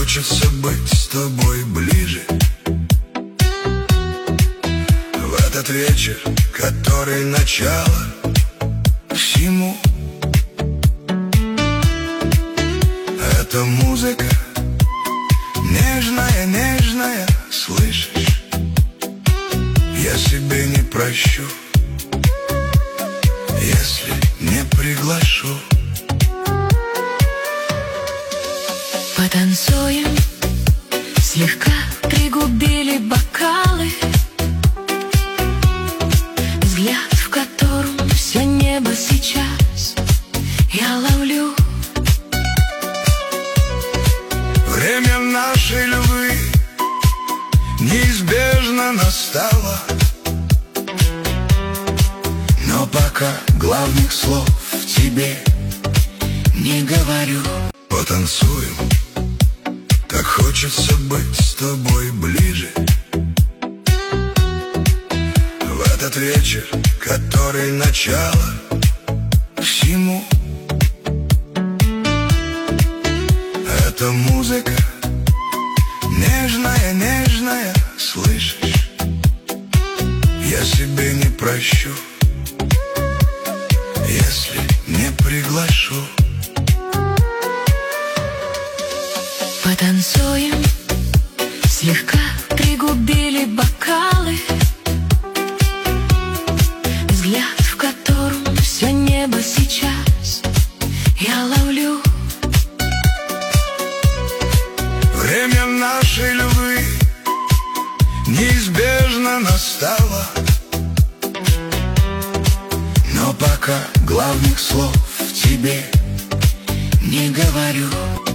хочется быть с тобой ближе. В этот вечер, который начало всему. Эта музыка нежная, нежная, слышишь? Я себе не прощу, если не приглашу. Потанцуем, слегка пригубили бокалы, взгляд, в котором все небо сейчас я ловлю. Время нашей любви неизбежно настало, но пока главных слов тебе не говорю. Потанцуем, так хочется быть с тобой ближе. В этот вечер, который начало всему. Эта музыка нежная, нежная, слышишь? Я себе не прощу, если не приглашу. Потанцуем, слегка пригубили бокалы, взгляд, в котором все небо сейчас я ловлю. Время нашей любви неизбежно настало, но пока главных слов тебе не говорю.